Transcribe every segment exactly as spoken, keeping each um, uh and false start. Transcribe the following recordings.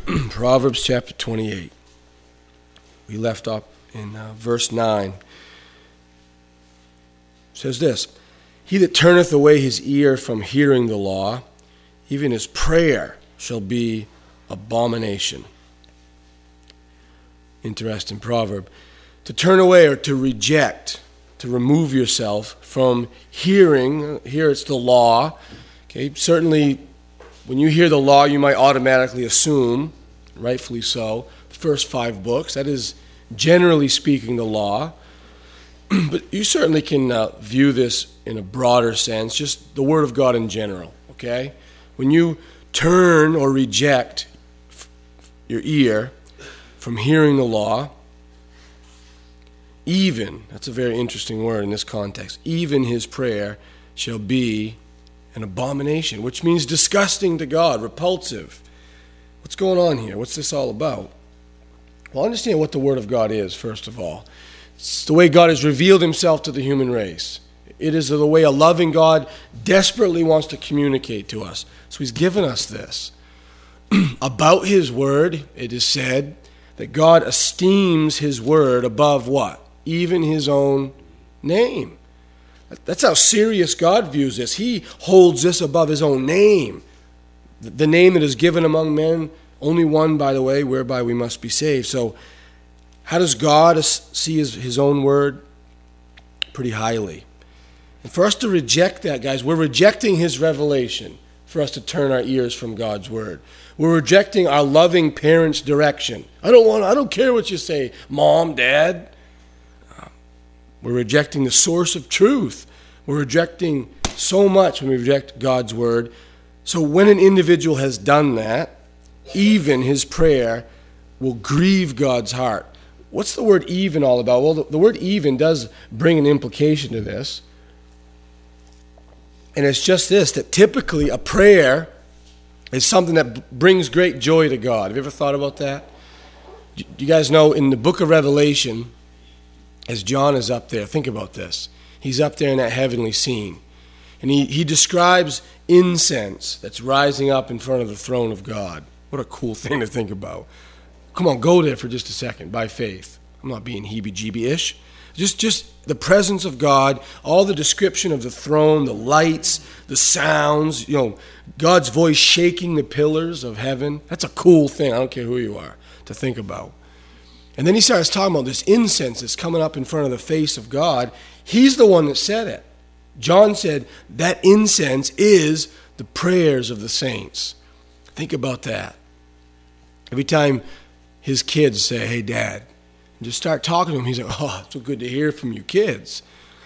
Proverbs chapter twenty-eight. We left up in uh, verse nine. It says this, "He that turneth away his ear from hearing the law, even his prayer shall be abomination." Interesting proverb. To turn away or to reject, to remove yourself from hearing. Here it's the law. Okay, certainly when you hear the law, you might automatically assume, rightfully so, the first five books. That is, generally speaking, the law. But you certainly can uh, view this in a broader sense, just the Word of God in general, okay? When you turn or reject f- your ear from hearing the law, even, that's a very interesting word in this context, even his prayer shall be an abomination, which means disgusting to God, repulsive. What's going on here? What's this all about? Well, understand what the Word of God is, first of all. It's the way God has revealed himself to the human race. It is the way a loving God desperately wants to communicate to us. So he's given us this. About his Word, it is said that God esteems his Word above what? Even his own name. That's how serious God views this. He holds this above his own name. The name that is given among men, only one, by the way, whereby we must be saved. So how does God see his, his own word? Pretty highly. And for us to reject that, guys, we're rejecting his revelation for us to turn our ears from God's word. We're rejecting our loving parents' direction. I don't want, I don't care what you say, Mom, Dad. We're rejecting the source of truth. We're rejecting so much when we reject God's word. So when an individual has done that, even his prayer will grieve God's heart. What's the word even all about? Well, the, the word even does bring an implication to this. And it's just this, that typically a prayer is something that brings great joy to God. Have you ever thought about that? Do you guys know in the book of Revelation, as John is up there, think about this. He's up there in that heavenly scene. And he, he describes incense that's rising up in front of the throne of God. What a cool thing to think about. Come on, go there for just a second, by faith. I'm not being heebie-jeebie-ish. Just, just the presence of God, all the description of the throne, the lights, the sounds, you know, God's voice shaking the pillars of heaven. That's a cool thing, I don't care who you are, to think about. And then he starts talking about this incense that's coming up in front of the face of God. He's the one that said it. John said that incense is the prayers of the saints. Think about that. Every time his kids say, "Hey, Dad," and just start talking to him, he's like, "Oh, it's so good to hear from you kids."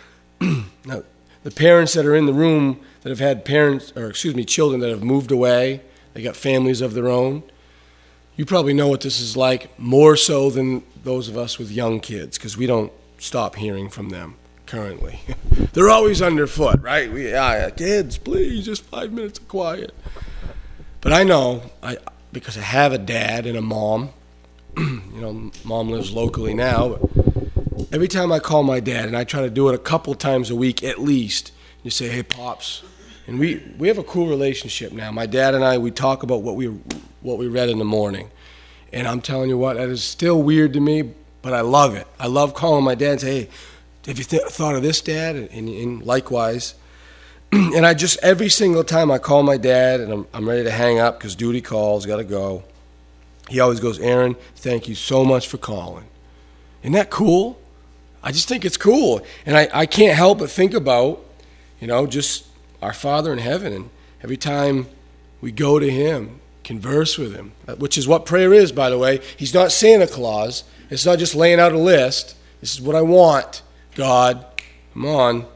Now, the parents that are in the room that have had parents, or excuse me, children that have moved away, they got families of their own. You probably know what this is like, more so than those of us with young kids, because we don't stop hearing from them currently. They're always underfoot, right? We, ah, kids, please, just five minutes of quiet. But I know, I because I have a dad and a mom. You know, Mom lives locally now. But every time I call my dad, and I try to do it a couple times a week at least, you say, "Hey, Pops." And we, we have a cool relationship now. My dad and I, we talk about what we what we read in the morning. And I'm telling you what, that is still weird to me, but I love it. I love calling my dad and say, "Hey, have you th- thought of this, Dad?" And, and, and likewise. And I just, every single time I call my dad and I'm, I'm ready to hang up because duty calls, got to go, he always goes, "Aaron, thank you so much for calling." Isn't that cool? I just think it's cool. And I, I can't help but think about, you know, just our Father in heaven. And every time we go to him, converse with him, which is what prayer is, by the way. He's not Santa Claus. It's not just laying out a list. This is what I want, God. Come on.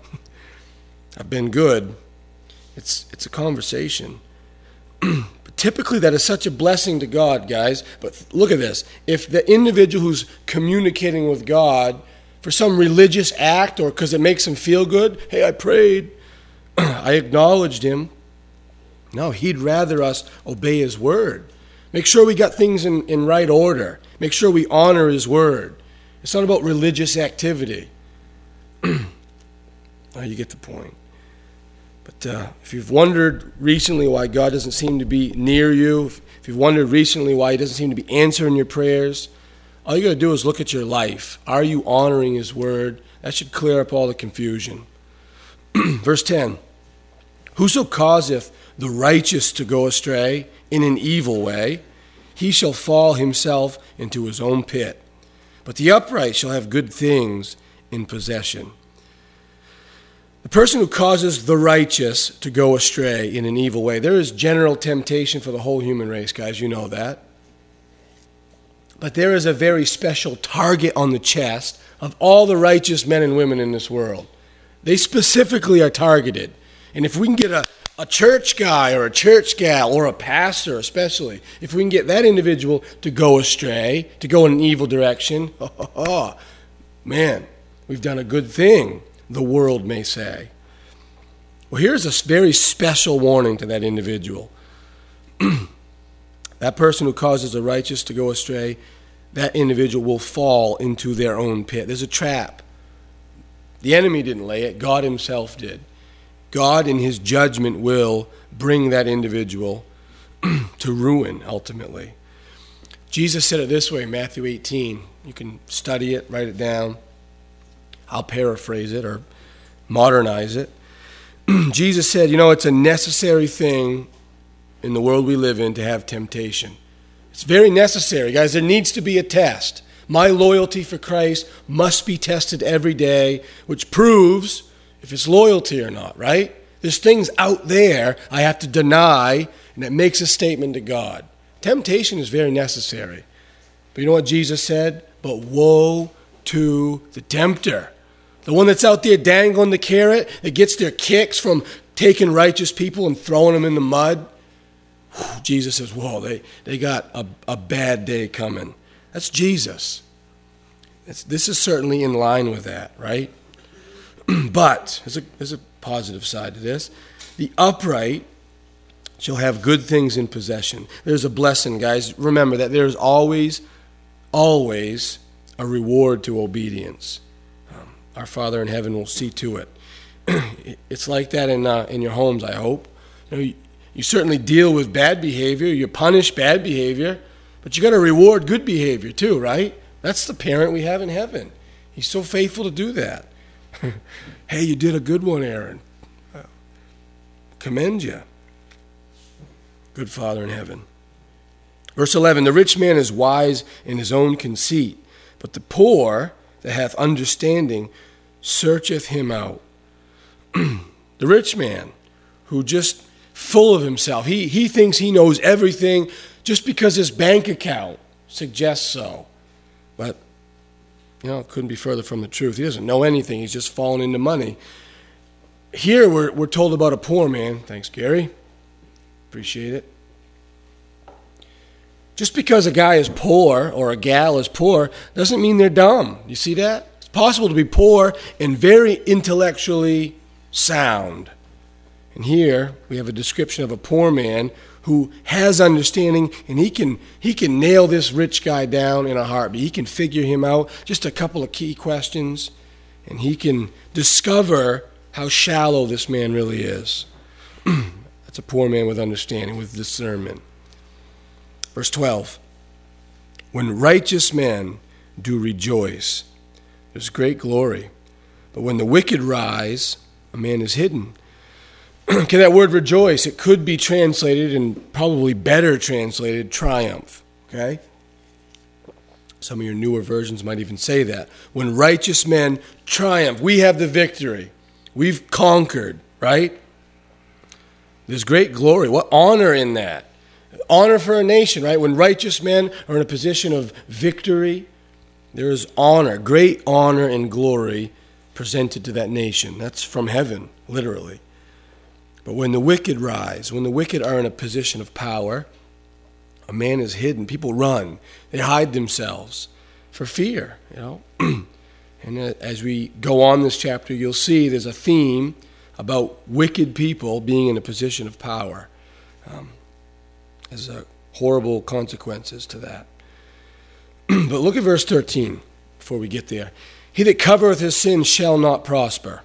I've been good. It's it's a conversation. But typically that is such a blessing to God, guys. But look at this. If the individual who's communicating with God for some religious act or because it makes him feel good, "Hey, I prayed, I acknowledged him." No, he'd rather us obey his word. Make sure we got things in, in right order. Make sure we honor his word. It's not about religious activity. Oh, you get the point. But uh, if you've wondered recently why God doesn't seem to be near you, if If you've wondered recently why he doesn't seem to be answering your prayers, all you got to do is look at your life. Are you honoring his word? That should clear up all the confusion. Verse ten, whoso causeth the righteous to go astray in an evil way, he shall fall himself into his own pit. But the upright shall have good things in possession. The person who causes the righteous to go astray in an evil way, there is general temptation for the whole human race, guys, you know that. But there is a very special target on the chest of all the righteous men and women in this world. They specifically are targeted. And if we can get a, a church guy or a church gal or a pastor especially, if we can get that individual to go astray, to go in an evil direction, oh, oh, oh, man, we've done a good thing, the world may say. Well, here's a very special warning to that individual. That person who causes the righteous to go astray, that individual will fall into their own pit. There's a trap. The enemy didn't lay it. God himself did. God in his judgment will bring that individual to ruin ultimately. Jesus said it this way in Matthew eighteen. You can study it, write it down. I'll paraphrase it or modernize it. Jesus said, you know, it's a necessary thing in the world we live in to have temptation. It's very necessary, guys. There needs to be a test. My loyalty for Christ must be tested every day, which proves if it's loyalty or not, right? There's things out there I have to deny, and that makes a statement to God. Temptation is very necessary. But you know what Jesus said? But woe to the tempter. The one that's out there dangling the carrot, that gets their kicks from taking righteous people and throwing them in the mud. Jesus says, whoa, they, they got a, a bad day coming. That's Jesus. It's, this is certainly in line with that, right? But there's a, there's a positive side to this. The upright shall have good things in possession. There's a blessing, guys. Remember that there's always, always a reward to obedience. Um, our Father in heaven will see to it. It's like that in uh, in your homes, I hope. You know, you, you certainly deal with bad behavior. You punish bad behavior. But you got to reward good behavior too, right? That's the parent we have in heaven. He's so faithful to do that. Hey, you did a good one, Aaron. Uh, commend you. Good Father in heaven. Verse eleven, the rich man is wise in his own conceit, but the poor that hath understanding searcheth him out. The rich man who just full of himself, he, he thinks he knows everything just because his bank account suggests so. But, you know, it couldn't be further from the truth. He doesn't know anything. He's just fallen into money. Here we're, we're told about a poor man. Thanks, Gary. Appreciate it. Just because a guy is poor or a gal is poor doesn't mean they're dumb. You see that? It's possible to be poor and very intellectually sound. And here we have a description of a poor man who has understanding, and he can he can nail this rich guy down in a heartbeat. He can figure him out, just a couple of key questions, and he can discover how shallow this man really is. That's a poor man with understanding, with discernment. Verse twelve, when righteous men do rejoice, there's great glory. But when the wicked rise, a man is hidden. Okay, that word rejoice, it could be translated, and probably better translated, triumph. Okay? Some of your newer versions might even say that. When righteous men triumph, we have the victory. We've conquered, right? There's great glory. What honor in that? Honor for a nation, right? When righteous men are in a position of victory, there is honor, great honor and glory presented to that nation. That's from heaven, literally. But when the wicked rise, when the wicked are in a position of power, a man is hidden. People run. They hide themselves for fear, you know. And as we go on this chapter, you'll see there's a theme about wicked people being in a position of power. Um, there's a horrible consequences to that. But look at verse thirteen before we get there. He that covereth his sin shall not prosper,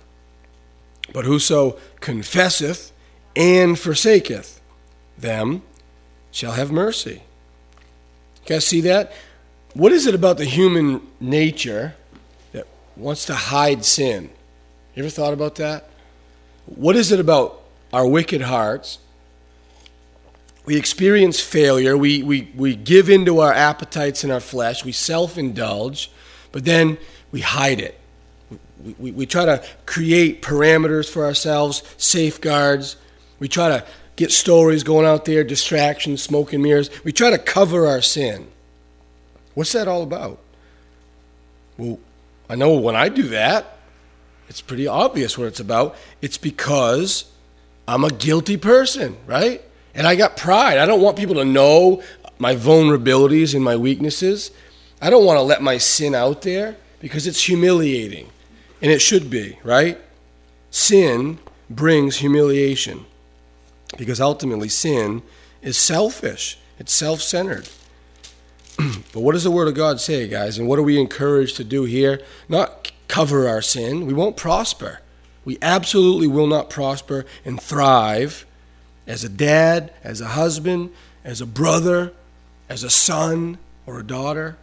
but whoso confesseth and forsaketh them shall have mercy. You guys see that? What is it about the human nature that wants to hide sin? You ever thought about that? What is it about our wicked hearts? We experience failure. We, we, we give into our appetites in our flesh. We self-indulge, but then we hide it. We, we, we try to create parameters for ourselves, safeguards. We try to get stories going out there, distractions, smoke and mirrors. We try to cover our sin. What's that all about? Well, I know when I do that, it's pretty obvious what it's about. It's because I'm a guilty person, right? And I got pride. I don't want people to know my vulnerabilities and my weaknesses. I don't want to let my sin out there because it's humiliating. And it should be, right? Sin brings humiliation because ultimately sin is selfish. It's self-centered. But what does the Word of God say, guys? And what are we encouraged to do here? Not cover our sin. We won't prosper. We absolutely will not prosper and thrive as a dad, as a husband, as a brother, as a son or a daughter.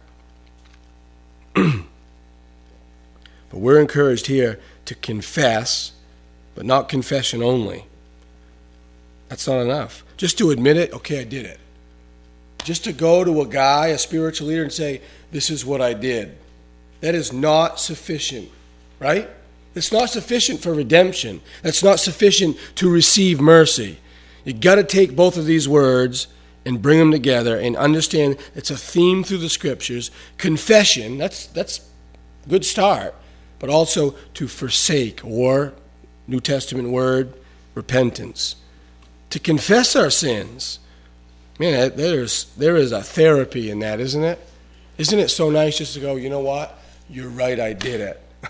But we're encouraged here to confess, but not confession only. That's not enough. Just to admit it, okay, I did it. Just to go to a guy, a spiritual leader, and say, this is what I did. That is not sufficient, right? It's not sufficient for redemption. That's not sufficient to receive mercy. You got to take both of these words and bring them together and understand it's a theme through the Scriptures. Confession, that's that's a good start, but also to forsake, or New Testament word, repentance. To confess our sins. Man, there's there is a therapy in that, isn't it? Isn't it so nice just to go, you know what? You're right, I did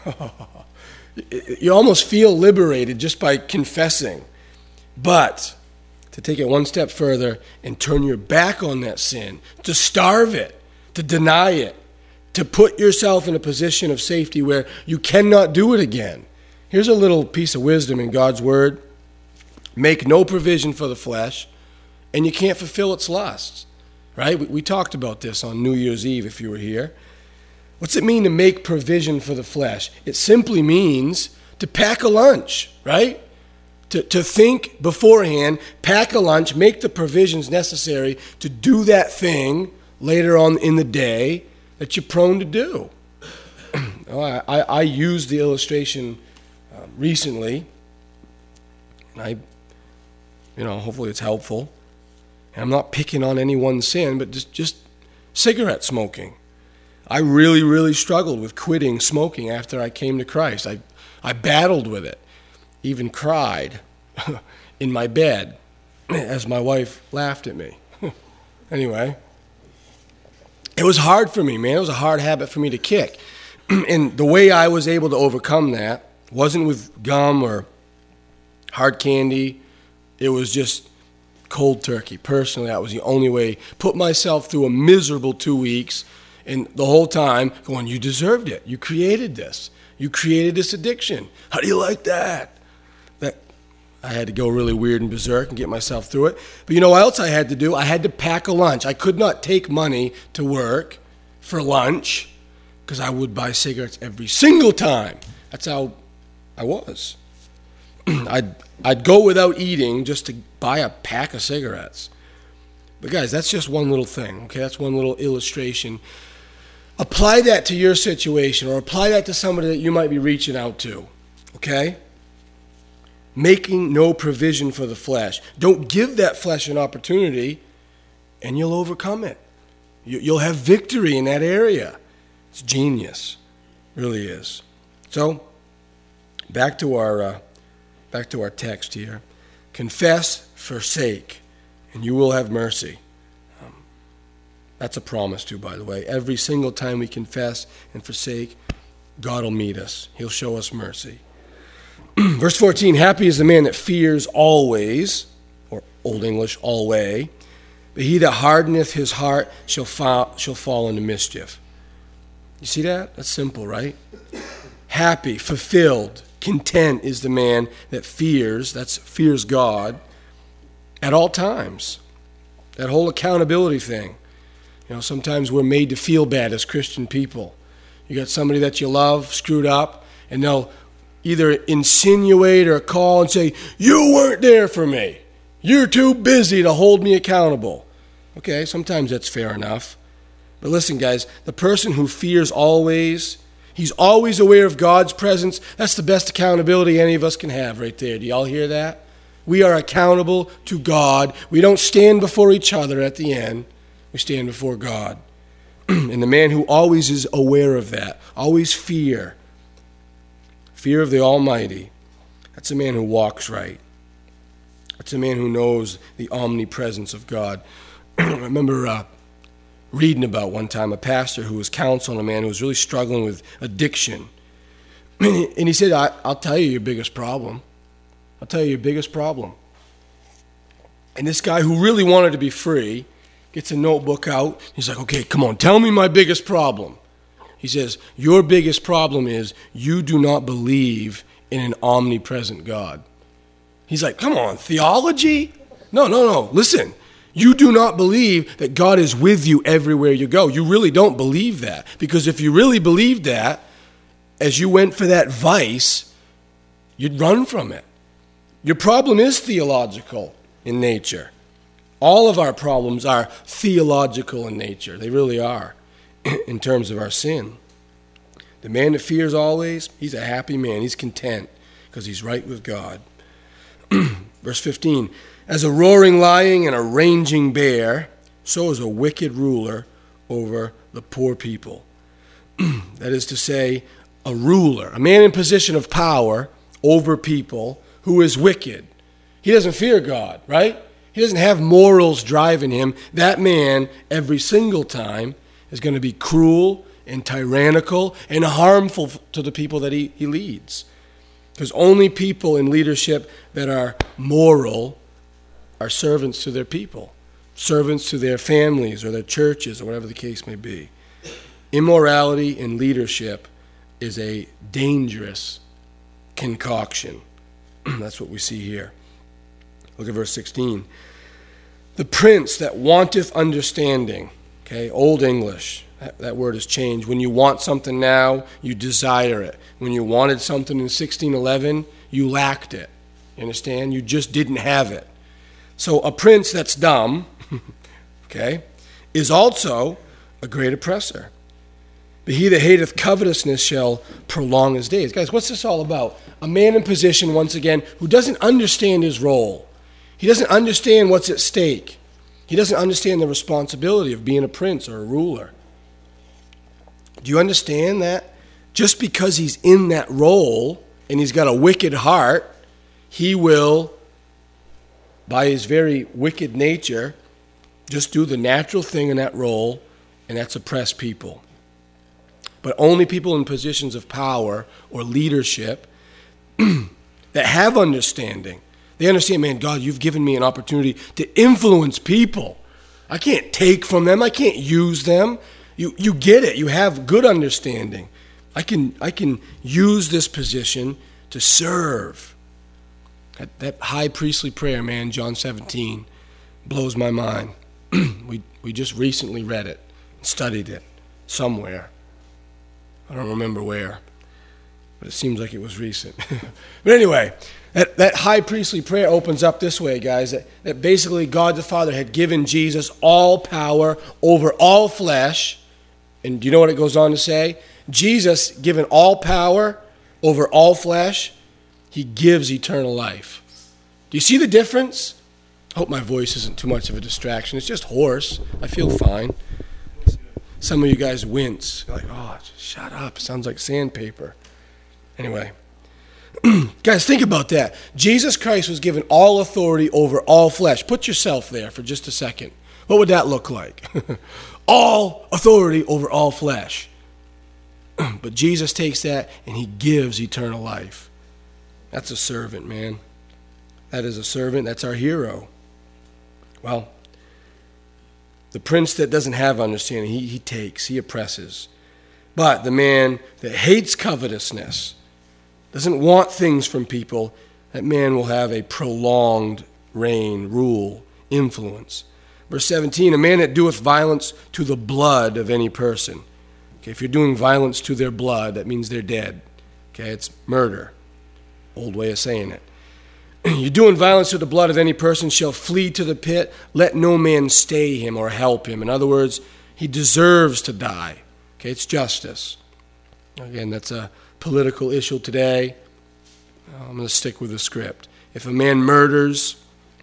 it. You almost feel liberated just by confessing. But to take it one step further and turn your back on that sin, to starve it, to deny it, to put yourself in a position of safety where you cannot do it again. Here's a little piece of wisdom in God's Word. Make no provision for the flesh, and you can't fulfill its lusts. Right? We, we talked about this on New Year's Eve if you were here. What's it mean to make provision for the flesh? It simply means to pack a lunch, right? To, to think beforehand, pack a lunch, make the provisions necessary to do that thing later on in the day that you're prone to do. I, I, I used the illustration uh, recently, and I, you know, hopefully it's helpful. And I'm not picking on any one sin, but just, just cigarette smoking. I really, really struggled with quitting smoking after I came to Christ. I, I battled with it, even cried in my bed as my wife laughed at me. Anyway, it was hard for me, man. It was a hard habit for me to kick. And the way I was able to overcome that wasn't with gum or hard candy. It was just cold turkey. Personally, that was the only way. Put myself through a miserable two weeks, and the whole time going, you deserved it. You created this. You created this addiction. How do you like that? That I had to go really weird and berserk and get myself through it. But you know what else I had to do? I had to pack a lunch. I could not take money to work for lunch because I would buy cigarettes every single time. That's how I was. I'd, I'd go without eating just to buy a pack of cigarettes. But guys, that's just one little thing, okay? That's one little illustration. Apply that to your situation, or apply that to somebody that you might be reaching out to, okay? Making no provision for the flesh. Don't give that flesh an opportunity, and you'll overcome it. You'll have victory in that area. It's genius. It really is. So, back to our... Uh, Back to our text here. Confess, forsake, and you will have mercy. Um, that's a promise too, by the way. Every single time we confess and forsake, God will meet us. He'll show us mercy. Verse fourteen, happy is the man that fears always, or Old English, alway, but he that hardeneth his heart shall fall, shall fall into mischief. You see that? That's simple, right? Happy, fulfilled, content is the man that fears, that's fears God, at all times. That whole accountability thing. You know, sometimes we're made to feel bad as Christian people. You got somebody that you love screwed up, and they'll either insinuate or call and say, you weren't there for me. You're too busy to hold me accountable. Okay, sometimes that's fair enough. But listen, guys, the person who fears always, he's always aware of God's presence. That's the best accountability any of us can have right there. Do y'all hear that? We are accountable to God. We don't stand before each other at the end. We stand before God. And the man who always is aware of that, always fear, fear of the Almighty, that's a man who walks right. That's a man who knows the omnipresence of God. I remember uh, reading about one time a pastor who was counseling a man who was really struggling with addiction. And he said, I, I'll tell you your biggest problem. I'll tell you your biggest problem. And this guy who really wanted to be free gets a notebook out. He's like, okay, come on, tell me my biggest problem. He says, your biggest problem is you do not believe in an omnipresent God. He's like, come on, theology? No, no, no, listen. You do not believe that God is with you everywhere you go. You really don't believe that. Because if you really believed that, as you went for that vice, you'd run from it. Your problem is theological in nature. All of our problems are theological in nature. They really are, in terms of our sin. The man that fears always, he's a happy man. He's content because he's right with God. Verse fifteen, as a roaring lion and a raging bear, so is a wicked ruler over the poor people. That is to say, a ruler, a man in position of power over people who is wicked. He doesn't fear God, right? He doesn't have morals driving him. That man, every single time, is going to be cruel and tyrannical and harmful to the people that he, he leads. Because only people in leadership that are moral are servants to their people, servants to their families or their churches or whatever the case may be. Immorality in leadership is a dangerous concoction. That's what we see here. Look at verse sixteen. The prince that wanteth understanding. Okay, Old English. That, that word has changed. When you want something now, you desire it. When you wanted something in sixteen eleven, you lacked it. You understand? You just didn't have it. So a prince that's dumb, okay, is also a great oppressor. But he that hateth covetousness shall prolong his days. Guys, what's this all about? A man in position, once again, who doesn't understand his role. He doesn't understand what's at stake. He doesn't understand the responsibility of being a prince or a ruler. Do you understand that? Just because he's in that role and he's got a wicked heart, he will, by his very wicked nature, just do the natural thing in that role, and that's oppress people. But only people in positions of power or leadership that have understanding. They understand, man, God, you've given me an opportunity to influence people. I can't take from them. I can't use them. You you get it. You have good understanding. I can I can use this position to serve. That, that high priestly prayer, man, John seventeen, blows my mind. we we just recently read it, studied it somewhere. I don't remember where, but it seems like it was recent. But anyway, that, that high priestly prayer opens up this way, guys, that, that basically God the Father had given Jesus all power over all flesh. And do you know what it goes on to say? Jesus, given all power over all flesh, he gives eternal life. Do you see the difference? I hope my voice isn't too much of a distraction. It's just hoarse. I feel fine. Some of you guys wince. You're like, oh, shut up. It sounds like sandpaper. Anyway. Guys, think about that. Jesus Christ was given all authority over all flesh. Put yourself there for just a second. What would that look like? All authority over all flesh. But Jesus takes that and he gives eternal life. That's a servant, man. That is a servant. That's our hero. Well, the prince that doesn't have understanding, he, he takes, he oppresses. But the man that hates covetousness, doesn't want things from people, that man will have a prolonged reign, rule, influence. Verse seventeen, a man that doeth violence to the blood of any person. Okay, if you're doing violence to their blood, that means they're dead. Okay, it's murder. Old way of saying it. You're doing violence to the blood of any person shall flee to the pit. Let no man stay him or help him. In other words, he deserves to die. Okay, it's justice. Again, that's a political issue today. I'm going to stick with the script. If a man murders,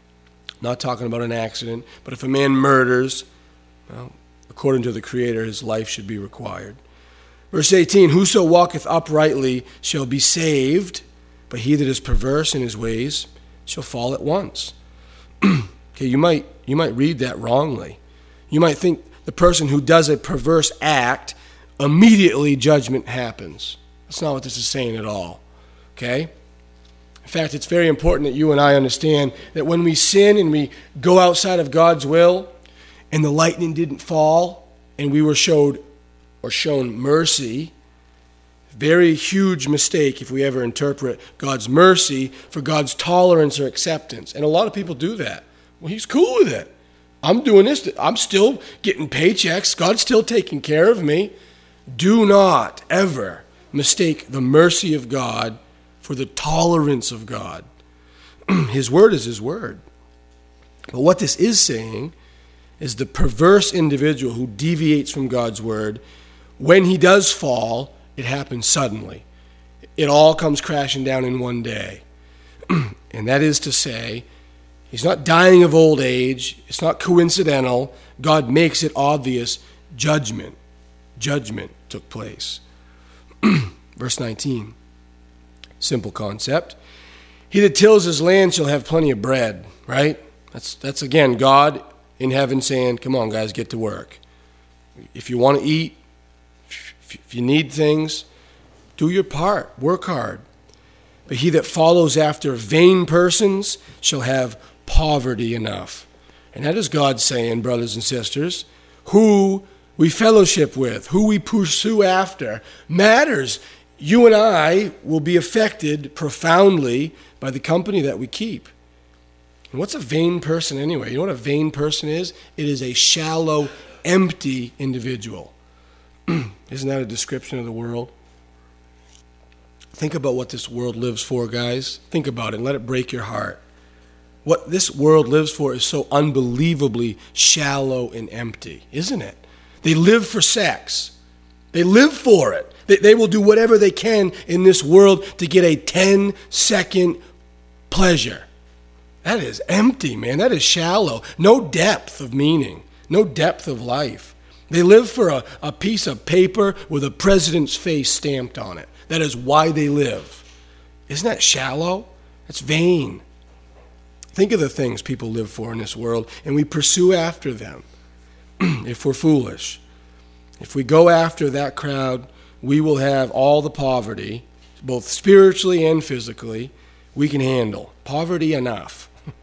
not talking about an accident, but if a man murders, well, according to the Creator, his life should be required. Verse eighteen, whoso walketh uprightly shall be saved, but he that is perverse in his ways shall fall at once. Okay, you might you might read that wrongly. You might think the person who does a perverse act, immediately judgment happens. That's not what this is saying at all. Okay? In fact, it's very important that you and I understand that when we sin and we go outside of God's will, and the lightning didn't fall, and we were showed or shown mercy, very huge mistake if we ever interpret God's mercy for God's tolerance or acceptance. And a lot of people do that. Well, he's cool with it. I'm doing this. I'm still getting paychecks. God's still taking care of me. Do not ever mistake the mercy of God for the tolerance of God. His word is his word. But what this is saying is the perverse individual who deviates from God's word, when he does fall, it happens suddenly. It all comes crashing down in one day. And that is to say, he's not dying of old age. It's not coincidental. God makes it obvious. Judgment. Judgment took place. Verse nineteen. Simple concept. He that tills his land shall have plenty of bread, right? That's, that's again, God in heaven saying, come on, guys, get to work. If you want to eat, if you need things, do your part. Work hard. But he that follows after vain persons shall have poverty enough. And that is God saying, brothers and sisters, who we fellowship with, who we pursue after, matters. You and I will be affected profoundly by the company that we keep. And what's a vain person anyway? You know what a vain person is? It is a shallow, empty individual. Isn't that a description of the world? Think about what this world lives for, guys. Think about it and let it break your heart. What this world lives for is so unbelievably shallow and empty, isn't it? They live for sex. They live for it. They, they will do whatever they can in this world to get a ten-second pleasure. That is empty, man. That is shallow. No depth of meaning. No depth of life. They live for a, a piece of paper with a president's face stamped on it. That is why they live. Isn't that shallow? That's vain. Think of the things people live for in this world, and we pursue after them if we're foolish. If we go after that crowd, we will have all the poverty, both spiritually and physically, we can handle. Poverty enough.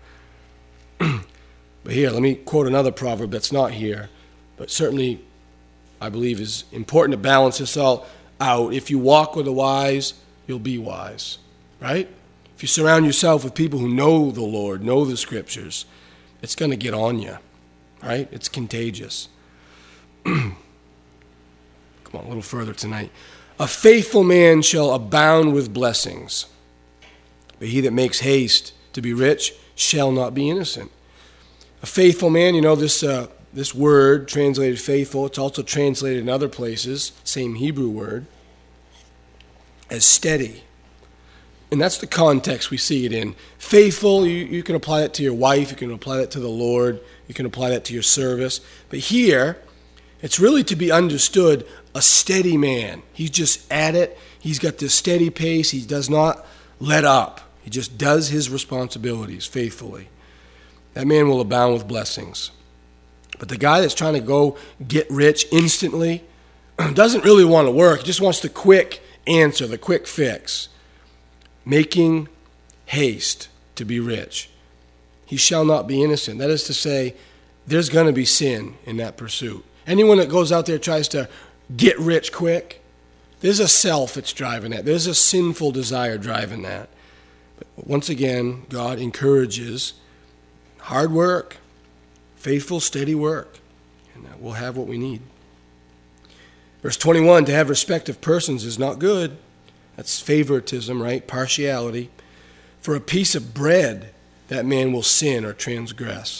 But here, let me quote another proverb that's not here, but certainly I believe is important to balance this all out. If you walk with the wise, you'll be wise, right? If you surround yourself with people who know the Lord, know the Scriptures, it's going to get on you, right? It's contagious. Come on, a little further tonight. A faithful man shall abound with blessings, but he that makes haste to be rich shall not be innocent. A faithful man, you know, this uh, this word translated faithful, it's also translated in other places, same Hebrew word, as steady. And that's the context we see it in. Faithful, you, you can apply that to your wife, you can apply that to the Lord, you can apply that to your service. But here, it's really to be understood a steady man. He's just at it. He's got this steady pace. He does not let up. He just does his responsibilities faithfully. That man will abound with blessings. But the guy that's trying to go get rich instantly doesn't really want to work. He just wants the quick answer, the quick fix. Making haste to be rich. He shall not be innocent. That is to say, there's going to be sin in that pursuit. Anyone that goes out there tries to get rich quick, there's a self that's driving that. There's a sinful desire driving that. But once again, God encourages hard work, faithful, steady work, and we'll have what we need. Verse twenty-one, to have respect of persons is not good. That's favoritism, right? Partiality. For a piece of bread, that man will sin or transgress.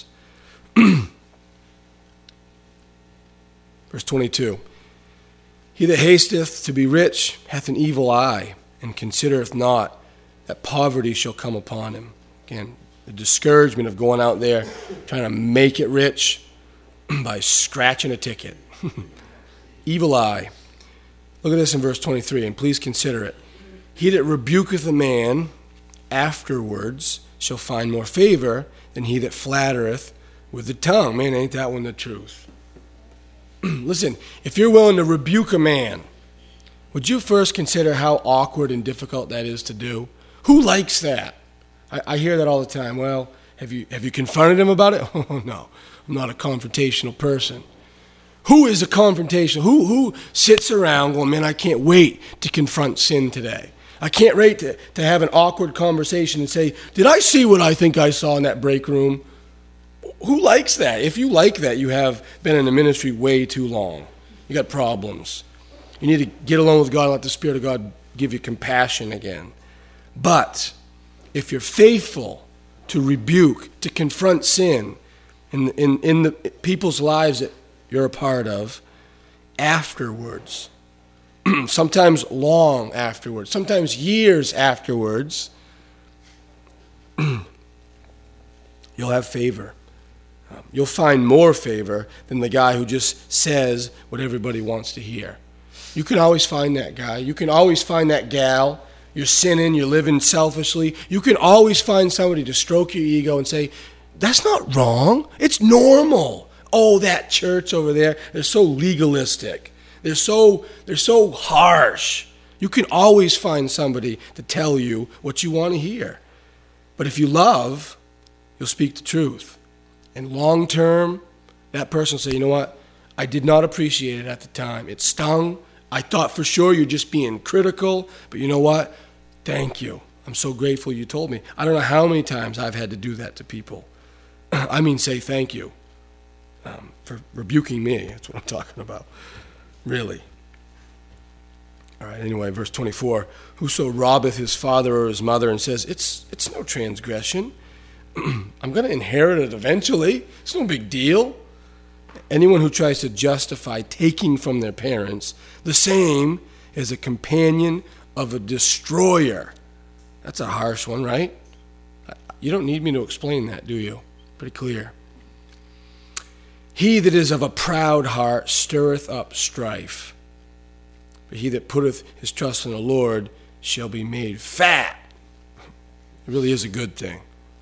Verse twenty-two, he that hasteth to be rich hath an evil eye, and considereth not that poverty shall come upon him. Again, the discouragement of going out there trying to make it rich by scratching a ticket. Evil eye. Look at this in verse twenty-three, and please consider it. He that rebuketh a man afterwards shall find more favor than he that flattereth with the tongue. Man, ain't that one the truth? Listen, if you're willing to rebuke a man, would you first consider how awkward and difficult that is to do? Who likes that? I, I hear that all the time. Well, have you have you confronted him about it? Oh, no, I'm not a confrontational person. Who is a confrontational? Who who sits around going, man, I can't wait to confront sin today. I can't wait to, to have an awkward conversation and say, did I see what I think I saw in that break room? Who likes that? If you like that, you have been in the ministry way too long. You got problems. You need to get along with God and let the Spirit of God give you compassion again. But if you're faithful to rebuke, to confront sin in, in, in the people's lives that you're a part of, afterwards, sometimes long afterwards, sometimes years afterwards, you'll have favor. Um, you'll find more favor than the guy who just says what everybody wants to hear. You can always find that guy. You can always find that gal. You're sinning, you're living selfishly. You can always find somebody to stroke your ego and say, that's not wrong. It's normal. Oh, that church over there, they're so legalistic. They're so they're so harsh. You can always find somebody to tell you what you want to hear. But if you love, you'll speak the truth. And long term, that person will say, you know what? I did not appreciate it at the time. It stung. I thought for sure you're just being critical. But you know what? Thank you. I'm so grateful you told me. I don't know how many times I've had to do that to people. I mean, say thank you um, for rebuking me. That's what I'm talking about. Really. All right, anyway, verse twenty-four. Whoso robbeth his father or his mother and says, it's it's no transgression. I'm going to inherit it eventually. It's no big deal. Anyone who tries to justify taking from their parents, the same is a companion of a destroyer. That's a harsh one, right? You don't need me to explain that, do you? Pretty clear. He that is of a proud heart stirreth up strife. But he that putteth his trust in the Lord shall be made fat. It really is a good thing.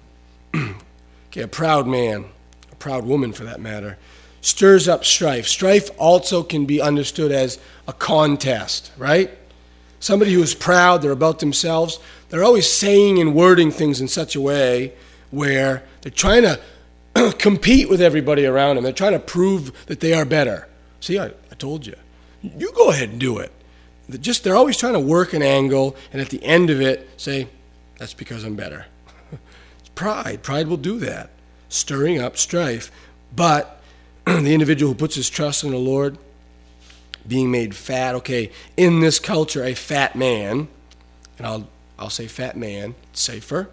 Okay, a proud man, a proud woman for that matter, stirs up strife. Strife also can be understood as a contest, right? Somebody who is proud, they're about themselves, they're always saying and wording things in such a way where they're trying to compete with everybody around them. They're trying to prove that they are better. See, I, I told you. You go ahead and do it. They're, just, they're always trying to work an angle, and at the end of it, say, that's because I'm better. It's pride. Pride will do that, stirring up strife. But the individual who puts his trust in the Lord, being made fat, okay, in this culture, a fat man, and I'll, I'll say fat man, it's safer.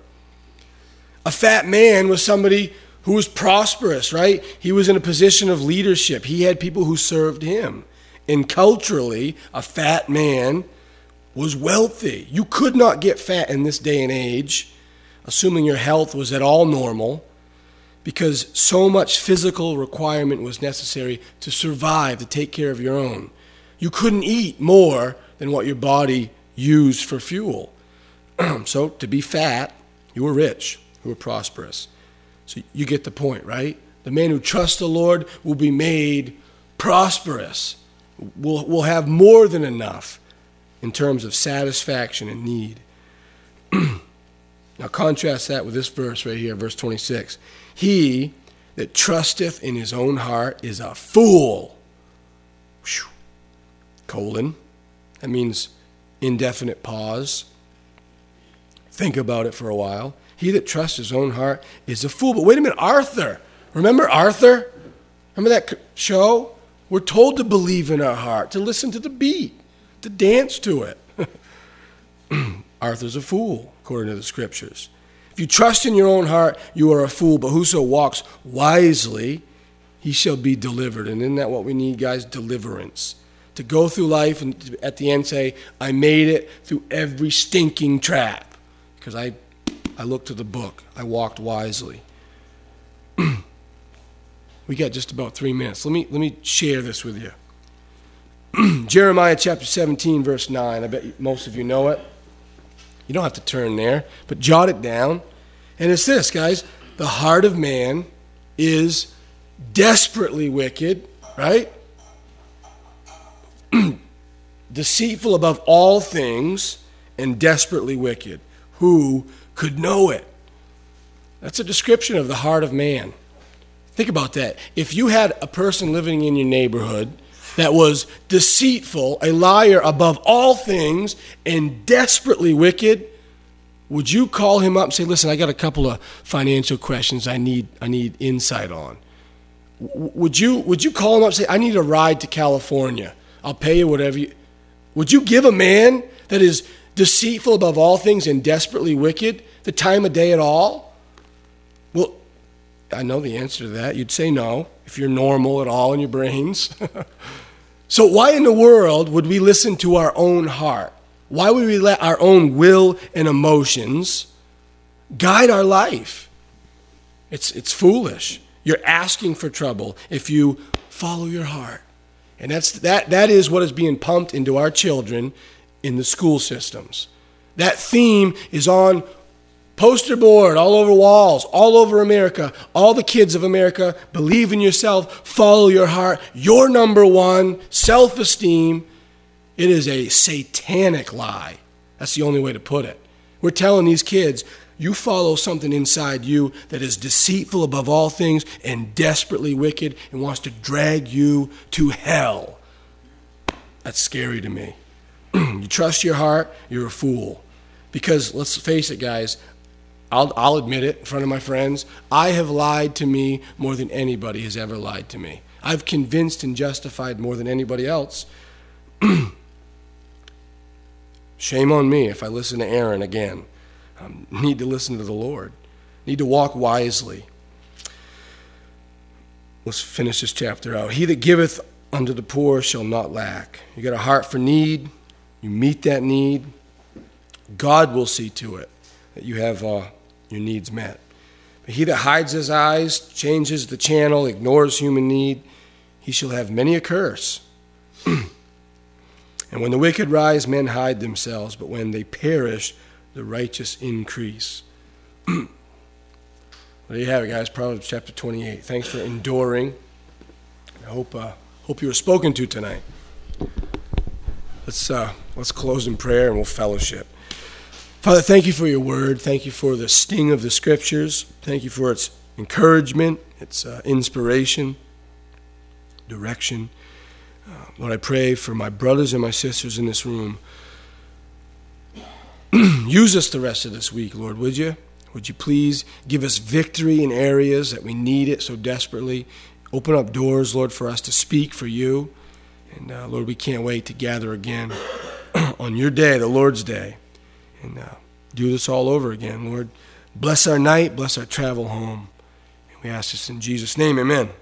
A fat man was somebody who was prosperous, right? He was in a position of leadership. He had people who served him. And culturally, a fat man was wealthy. You could not get fat in this day and age, assuming your health was at all normal, because so much physical requirement was necessary to survive, to take care of your own. You couldn't eat more than what your body used for fuel. So to be fat, you were rich, you were prosperous. So you get the point, right? The man who trusts the Lord will be made prosperous, will will have more than enough in terms of satisfaction and need. Now contrast that with this verse right here, verse twenty-six. He that trusteth in his own heart is a fool. Whew. Colon. That means indefinite pause. Think about it for a while. He that trusts his own heart is a fool. But wait a minute, Arthur. Remember Arthur? Remember that show? We're told to believe in our heart, to listen to the beat, to dance to it. Arthur's a fool, according to the scriptures. If you trust in your own heart, you are a fool, but whoso walks wisely, he shall be delivered. And isn't that what we need, guys? Deliverance. To go through life and at the end say, I made it through every stinking trap. Because I, I looked to the book. I walked wisely. We got just about three minutes. Let me, let me share this with you. Jeremiah chapter seventeen, verse nine. I bet most of you know it. You don't have to turn there, but jot it down. And it's this, guys. The heart of man is desperately wicked, right? Deceitful above all things and desperately wicked. Who could know it? That's a description of the heart of man. Think about that. If you had a person living in your neighborhood that was deceitful, a liar above all things, and desperately wicked, would you call him up and say, listen, I got a couple of financial questions I need I need insight on? W- would you would you call him up and say, I need a ride to California. I'll pay you whatever you... Would you give a man that is deceitful above all things and desperately wicked the time of day at all? Well, I know the answer to that. You'd say no, if you're normal at all in your brains. So why in the world would we listen to our own heart? Why would we let our own will and emotions guide our life? It's, it's foolish. You're asking for trouble if you follow your heart. And that's, that, that is what is being pumped into our children in the school systems. That theme is on poster board, all over walls, all over America. All the kids of America, believe in yourself, follow your heart. You're number one, self-esteem. It is a satanic lie. That's the only way to put it. We're telling these kids, you follow something inside you that is deceitful above all things and desperately wicked and wants to drag you to hell. That's scary to me. You trust your heart, you're a fool. Because let's face it, guys, I'll, I'll admit it in front of my friends, I have lied to me more than anybody has ever lied to me. I've convinced and justified more than anybody else. Shame on me if I listen to Aaron again. Um, need to listen to the Lord. Need to walk wisely. Let's finish this chapter out. He that giveth unto the poor shall not lack. You got a heart for need. You meet that need. God will see to it that you have uh, your needs met. But he that hides his eyes, changes the channel, ignores human need, he shall have many a curse. And when the wicked rise, men hide themselves, but when they perish, the righteous increase. There you have it, guys. Proverbs chapter twenty-eight. Thanks for enduring. I hope uh, hope you were spoken to tonight. Let's uh, let's close in prayer and we'll fellowship. Father, thank you for your word. Thank you for the sting of the scriptures. Thank you for its encouragement, its uh, inspiration, direction. Uh, Lord, I pray for my brothers and my sisters in this room. Use us the rest of this week, Lord, would you? Would you please give us victory in areas that we need it so desperately? Open up doors, Lord, for us to speak for you. And, uh, Lord, we can't wait to gather again on your day, the Lord's day, and uh, do this all over again, Lord. Bless our night. Bless our travel home. And we ask this in Jesus' name. Amen.